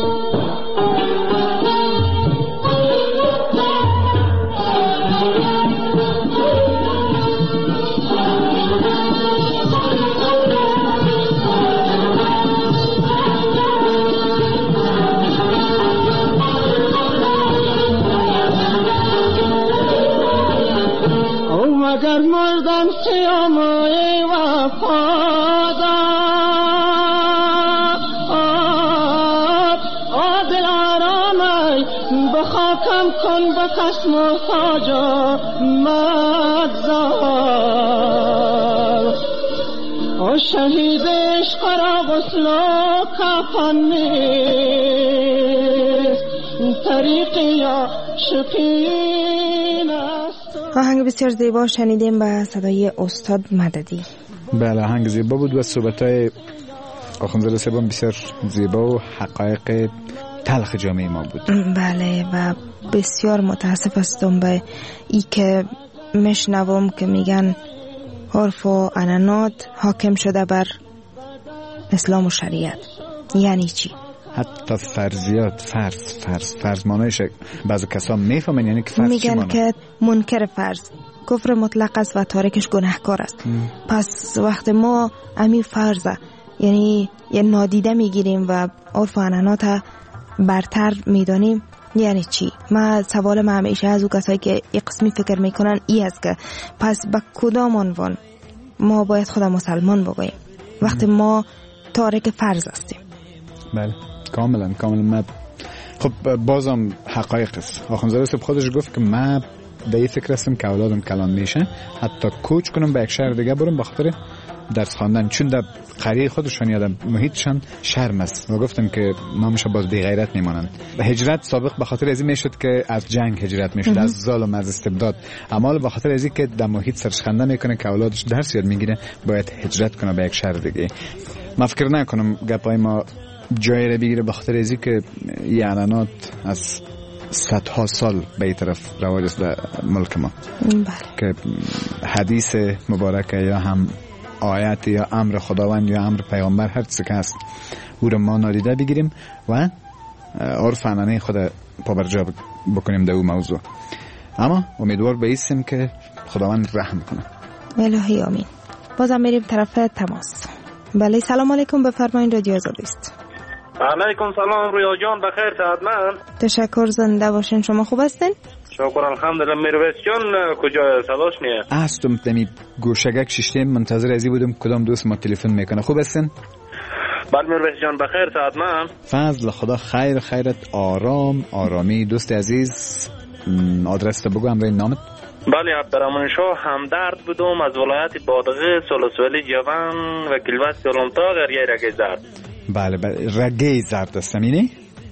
اگر مردم سیاموی وفادار عادل آرامی بخاکم کن بکس محتاجا مگذار او شهید عشق را غسل و کفن نیست طریقی یا شقین است. آهنگ بسیار زیبا شنیدیم با صدای استاد مددی. بله آهنگ زیبا بود و صحبت‌های آخوندزاده صاحب بسیار زیبا و حقایق تلخ جامعه ما بود. بله و بسیار متاسف هستم به ای که میشنوم که میگن عرف و عنعنات حاکم شده بر اسلام و شریعت. یعنی چی؟ حتی فرضیات فرض فرض فرض معنیش بعضی کسا میفهمن یعنی که فرض میگن که منکر فرض کفر مطلق است و تارکش گناهکار است. پس وقت ما امی فرضه یعنی یه نادیده میگیریم و عرف و عنعنات برتر میدانیم یعنی چی؟ ما سوال ما همیشه از او کسایی که یک قسمی فکر میکنن ای است که پس به کدام عنوان ما باید خدا مسلمان بگوییم وقتی ما تارک فرض هستیم؟ بله کاملا کاملا. ما خب بازم حقایق است. آخوندزاده صاحب خودش گفت که ما به این فکر هستم که اولادم کلان میشه حتی کوچ کنم به یک شهر دیگه برم بخاطر درس خواندن چون در قریه خودشان یادم محیطشان شرم است و گفتم که نامش باز بی غیرت میمانند. هجرت سابق به خاطر ازی میشد که از جنگ هجرت میشد از ظلم از استبداد، اما به خاطر ازی که در محیط سرش خنده میکنه که اولادش درس یاد میگیره باید هجرت کنه به یک شهر دیگه. ما فکر نکنم گپای ما جای رو بگیره به خاطر ازی که این اعلانات از صدها سال به این طرف رواج است در ملک ما. بله. که حدیث مبارکه یا هم آیت یا امر خداوند یا امر پیامبر هر چیزی که هست او رو ما نادیده بگیریم و عرف عنعنه خود پابرجا بکنیم در او موضوع. اما امیدوار بایستیم که خداوند رحم کنه. الهی آمین. بازم میریم طرف تماس. بله سلام علیکم، بفرمایید رادیو آزادی است. علیکم سلام رویا جان، بخیر صحتمند؟ تشکر، زنده باشین. شما خوب هستین؟ شکر الحمدلله. میرویس جان کجا صداش میاد؟ هستم تمی گوشگک شیشتیم منتظر ازی بودم کدام دوست ما تلفن میکنه. خوب هستین؟ بله میرویس جان بخیر صحتمند؟ فضل خدا خیر خیرت آرام آرامی. دوست عزیز آدرس تو بگو، همراه نامت. بله عبدالرحمن شاه همدرد بودم از ولایت بادغه سلسولی جوان و کلوت سلامتا در رگه زرد. بله بله رگه زرد است همینه؟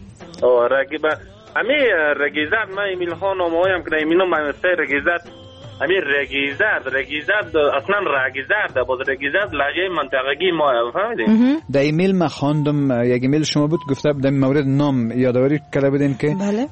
آه رگه با امی رگه زرد من ایمیل ها نامه هایم که ایمیل ما مسته رگه زرد امی رگه زرد رگه زرد اصلا رگه زرد باز رگه زرد لحجه منطقگی ما فهمیدین؟ در ایمیل ما خواندم یک ایمیل شما بود گفته در مورد نام یادآوری کرده بودین که بله.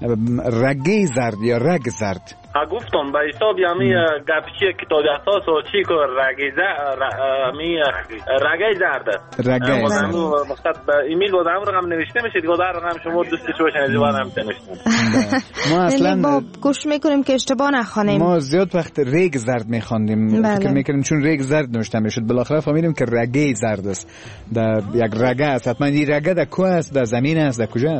رگه زرد یا رگ زرد. ها گفتم به حساب یمی گپچی کتاب اساس و چی که رگه زرد امی رگه زرد رگه زرد وقت به ایمیل بود هم رقم نوشته میشه دیگه در رقم شما دوستی شوشن از دیوار هم نوشتم. ما اصلا با گوش میکنیم که اشتباه نخوانیم. ما زیاد وقت رگ زرد میخواندیم بله. فکر میکردیم چون رگ زرد نوشته میشد بالاخره فهمیدیم که رگه زرد است. در یک رگه است. حتما این رگه در کو است؟ در زمین است؟ در کجا است؟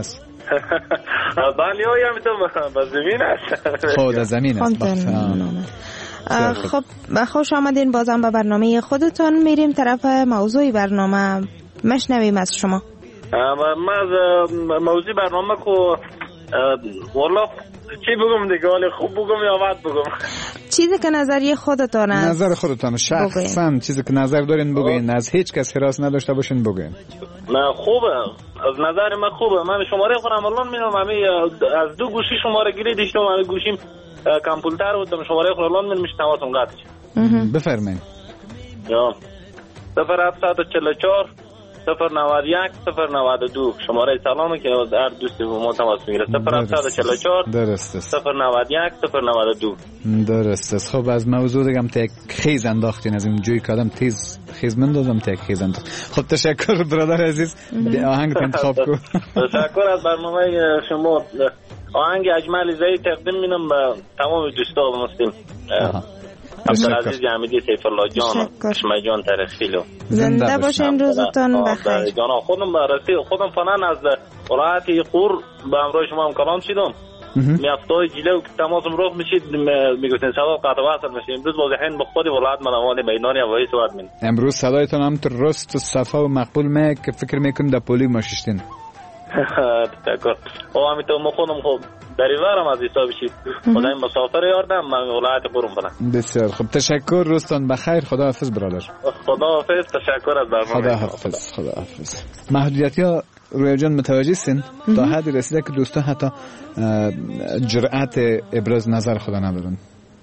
بله های هم تو به زمین است. خود زمین است. خب خوش آمدین بازم به برنامه خودتان. میریم طرف موضوع برنامه، مشنویم از شما. ما موضوع برنامه کو والله چی بگم دیگه، ولی خوب بگم یا بد بگم؟ چیزی که نظریه خودتان است. نظر خودتان شخصا چیزی که نظر دارین بگین، از هیچ کس حراس نداشته باشین بگین. نه خوبه، از نظر من خوبه. من شماره خودم الان میرم، از دو گوشی شماره گیری دیشتم، من گوشیم کامپیوتر بودم، شماره خودم الان میرم تماسم قطع شد. بفرمایید. یا صفر هفتصد و چهل و چهار صفر نود و یک صفر نود و دو شماره سلامه که هر دوستی به ما تماس میگیره. صفر هفتصد و چهل و چهار درست است. صفر نود و یک صفر نود و دو درست است. خب از موضوع دیگه هم تک خیز انداختین، از این جوی کردم تیز خیز مندازم تک خیز انداخت. خب تشکر برادر عزیز، آهنگ انتخاب کن. تشکر از برنامه شما. آهنگ اجمل زایی تقدیم می‌کنم به تمام دوستان مسلم. عبدالعزیز جمیدی، سیف الله جان، شما جان ترخیلو. زنده باشین، روزتان بخیر. جانا خودم بررسی خودم فنان از ولایت قور به همراه شما هم کلام شدم. میافتای جلو که تماسم رخ میشید میگفتین صدا قطع وصل میشه. امروز واضحین به خود ولایت مدوان میدان هوایی صحبت می‌کنیم. امروز صدایتون هم درست و صفا و مقبول میاد که فکر میکنم در پلی ما ششتین. تشکر. او همینطور ما خودم خوب دریورم از حساب شید. خدای مسافر یاردم، من ولایت قرم بودم. بسیار خوب، تشکر، روزتان بخیر. خدا حافظ برادر. خدا حافظ. تشکر از برنامه. خدا حافظ. خدا حافظ. محدودیت‌ها رویا جان متوجه هستین؟ تا حدی رسیده که دوستان حتی جرأت ابراز نظر خدا ندارن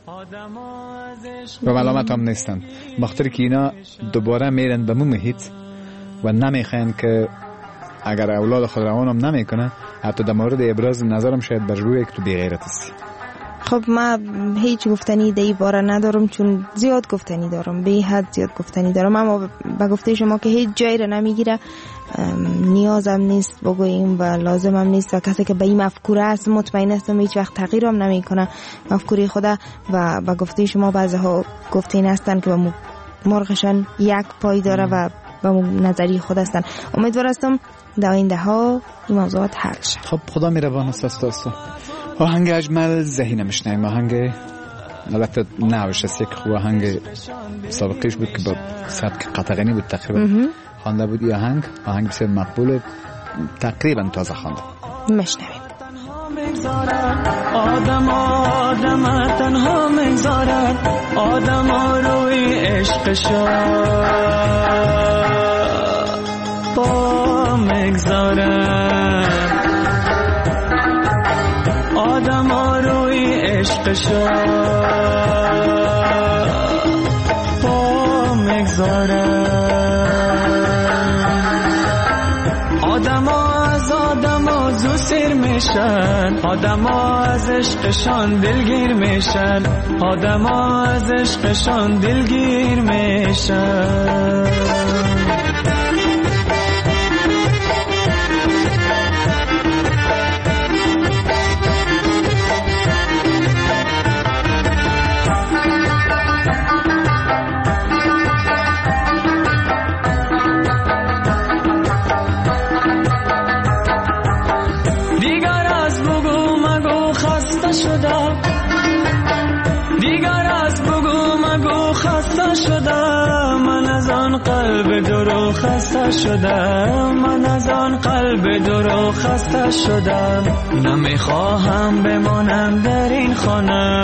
و ملامت هم نیستن، بخاطر که اینا دوباره میرن به محیط و نمیخواین که اگر اولاد خود روان هم نمیکنه حتی در مورد ابراز نظرم شاید بر روی که تو بی غیرت هستی. خب ما هیچ گفتنی در این باره ندارم، چون زیاد گفتنی دارم، به حد زیاد گفتنی دارم، اما با گفته شما که هیچ جایی را نمیگیره، نیازم نیست بگوییم و لازمم نیست و کسی که به این مفکوره است مطمئن هستم هیچ وقت تغییرم نمیکنه مفکوره خدا. و با گفته شما بعضی‌ها گفتین هستن که به مرغشان یک پای داره و به نظری خود هستن. امیدوار هستم در آینده ها این موضوعات حل شه. خب خدا میربان است است. آهنگ اجمل ذهین مشنیم، آهنگ البته نوش است، یک خوب آهنگ سابقیش بود که با سبک قطغنی بود تقریبا خوانده بود. این آهنگ آهنگ بسیار مقبوله، تقریبا تازه خوانده. مشنویم. آدم آدم تنها میگذارد، آدم روی عشق با میگذارد، آدم روی عشق با میگذارد، آدم از آدم زو سیر میشن، آدم از عشقشان دلگیر میشن، آدم از عشقشان دلگیر میشن. من از آن قلب درو خسته شدم، من از آن قلب درو خسته شدم، نمیخواهم بمانم در این خانه،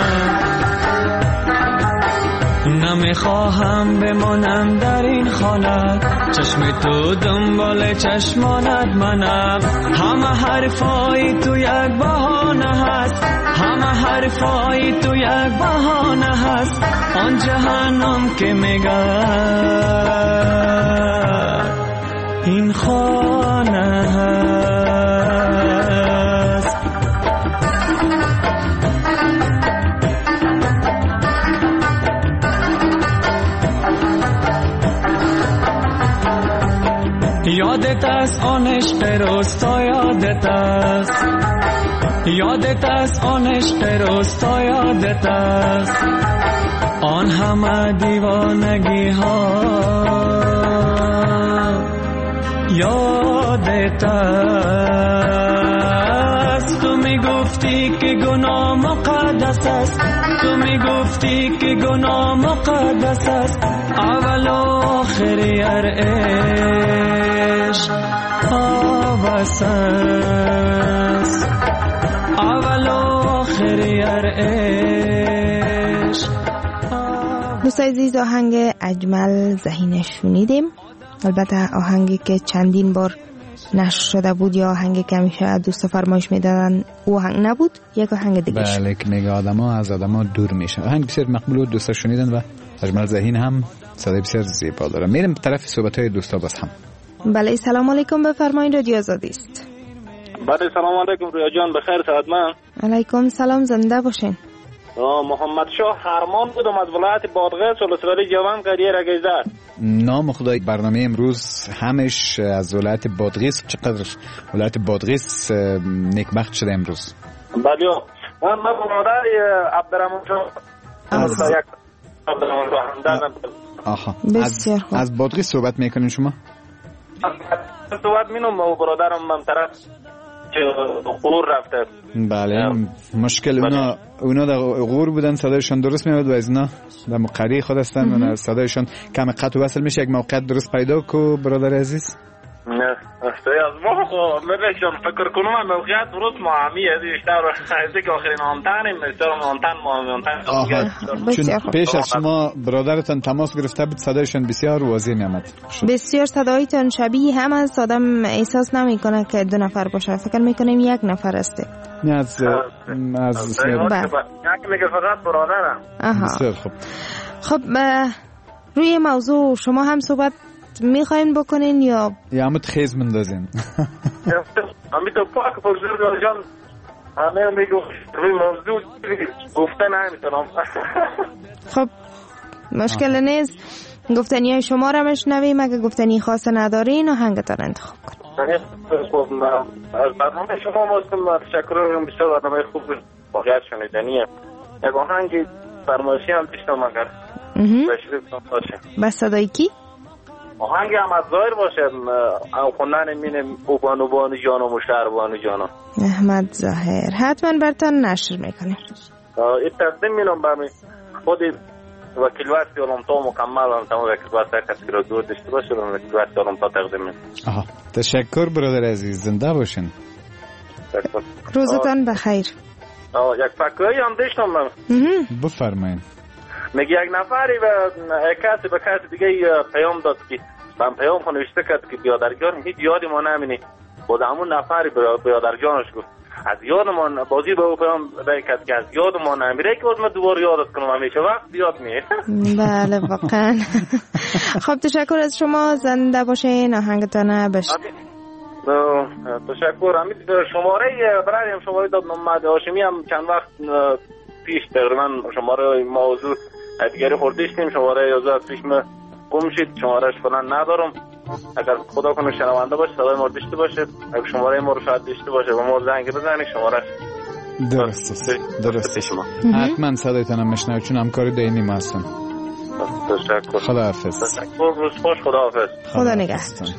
نمیخواهم بمانم در این خانه، چشم تو دنبال چشمانت منم، همه حرفای تو یک بهانه هست، همه حرفای تو یک بهانه هست، آن جهنم که میگه این خانه هست. یادت است آن عشق روستا، یادت است، یادت است آن عشق روستا، یادت است آن همه دیوانگی ها، یادت است میگفتی که گناه مقدس است، تو میگفتی که گناه مقدس است. اول و آخری هر عشق آبس است، اول و آخری هر عشق. دوستای عزیز، آهنگ اجمل ذهین شنیدیم. البته آهنگی که چندین بار نشر شده بود یا آهنگی که همیشه دوستا فرمایش میدادن او آهنگ نبود، یک آهنگ دیگه. بله، که میگه آدما از آدما دور میشن. آهنگ بسیار مقبول بود، دوستا شنیدن و اجمل ذهین هم صدای بسیار زیبا داره. میریم طرف صحبت‌های دوستا باز هم. بله، سلام علیکم، بفرمایید، رادیو آزادی است. بله، سلام علیکم رویا جان، بخیر سعادتمند. علیکم سلام، زنده باشین. محمد شاه هرمان بودم از ولایت بادغیس ولسوالی جوان قریه رگیزه. نام خدای برنامه امروز همش از ولایت بادغیس. چقدر ولایت بادغیس نیکبخت شده امروز. بله، من من برادر عبدالرحمن شاه از عبدالرحمن شاه. آها، بسیار خوب. از بادغیس صحبت میکنین شما؟ صحبت مینم و برادرم من طرف غور رفته. بله، مشکل اونا اونا در غور بودن، صدایشان درست میاد و از اینا در مقری خود هستن و صدایشان کم قطع و وصل میشه. یک موقع درست پیدا کو برادر عزیز. نه استای از ما خو میرشم فکر کنم موقعیت درست معامی از بیشتر از که آخرین آنتن مثلا آنتن ما آنتن. چون پیش از شما برادرتان تماس گرفته بود، صدایشان بسیار واضح میامد. بسیار صدایتان شبیه هم از آدم احساس نمیکنه که دو نفر باشه، فکر میکنیم یک نفر است. نه از از یک میگه فقط برادرم. بسیار خوب. خب روی موضوع شما هم صحبت میخواین بکنین یا یا همت خیز مندازین؟ امی تو پاک بگذار جان، همه میگو روی موضوع گفته نمیتونم. خب مشکل نیست، گفتنی های شما را مشنویم. اگه گفتنی خاص ندارین آهنگتان انتخاب کنید. از برنامه شما مستم تشکر، بسیار برنامه خوب واقعیت شنیدنیه. یک آهنگی فرمایشی هم داشتم اگر بشریفتان باشه. بس صدای کی؟ آهنگ احمد ظاهر باشه، خوندن مینه او بانو بانو جانم و شهر بانو جانم. احمد ظاهر حتما برتان نشر میکنه. این تقدیم مینم برمی خود وکیل وقتی علم تا مکمل هم تمام وکیل وقتی کسی را دور داشته باشه و وکیل وقتی علم تا تقدیم مینم. آها، تشکر برادر عزیز، زنده باشین. تشکر. روزتان بخیر. یک فکرهایی هم داشتم من. بفرمایید. میگه یک نفری و کسی به کسی دیگه پیام داد که من پیام خو نوشته کرد که بیادرجان هیچ یادی ما نمینی. بود همون نفری بیادرجانش گفت از یادمان بازی به او پیام داد کرد که از یاد ما نمیره که باز من دوباره یادت کنم، همیشه وقت یاد میره. بله واقعا. خب تشکر از شما، زنده باشین، آهنگتان بشنویم. تشکر. همین شماره برای هم شماره داد محمد هاشمی هم چند وقت پیش تقریبا شماره موضوع دیگری خوردیشتیم، شماره یازده پیش ما گم شد، شمارهش فلان ندارم. اگر خدا کنه شنونده باشه صدای ما داشته باشه، اگر شماره ما رو شاید داشته باشه و ما زنگ بزنید شمارهش درسته. درسته شما حتما صدایتان هم مشنوید چون همکار دائمی ما هستم. تشکر. خداحافظ. تشکر. روز خوش. خداحافظ. خدا نگهدار.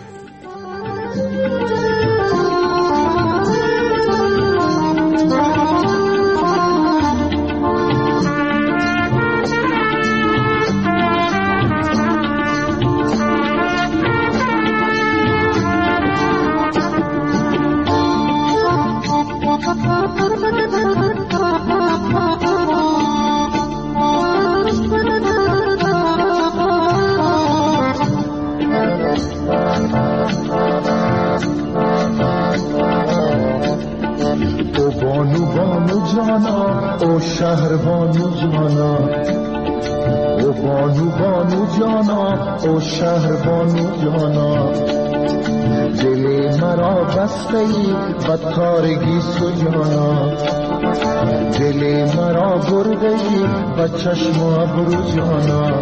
او شهر بانو جانا، او بانو بانو جانا، او شهر بانو جانا، دل مرا بسته ای بدکارگی سجانا، دل مرا برده ای به چشم و ابرو جانا.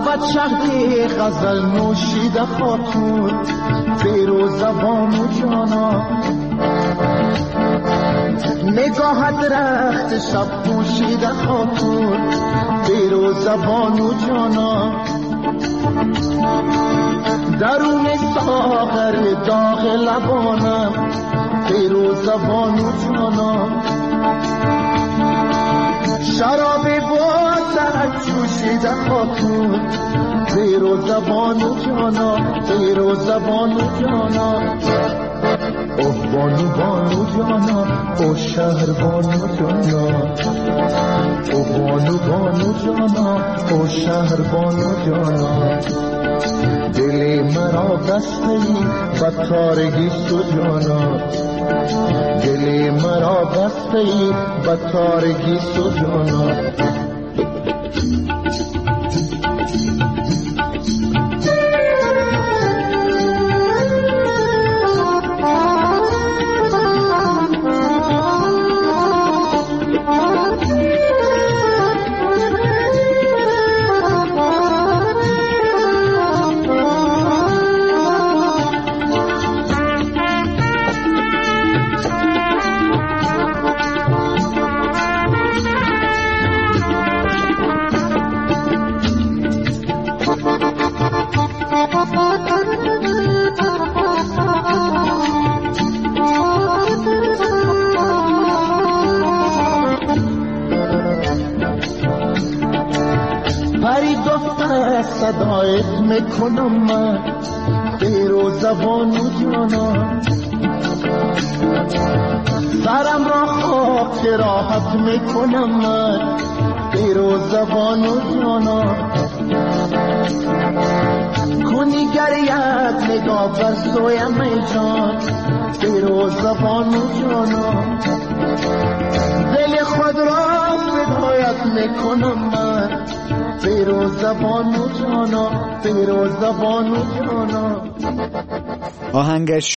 بود شهد غزل نوشیده خاتون فیروز زبان و جانا نگاهت رخت شب پوشیده خاتون فیروز زبان و جانا درون ساغر داغ لبانم فیروز زبان و جانا شراب بازت جوشیده خاتون فیروز زبان و جانا فیروز زبان و جانا او بانو بانو جانا او شهر بانو جانا او بانو بانو جانا او شهر بانو جانا دل مرا بسته ای و تارگی سو جانا دل مرا بسته ای و تارگی سو جانا صدایت میکنم من فیروز زبان و جانا سرم را خاک راحت میکنم من فیروز زبان و جانا کنی گریت نگاه بر سویم ای جان فیروز زبان و جانا دل خود را فدایت میکنم من فیروز زبان و جانا فیروز زبان و جانا آهنگش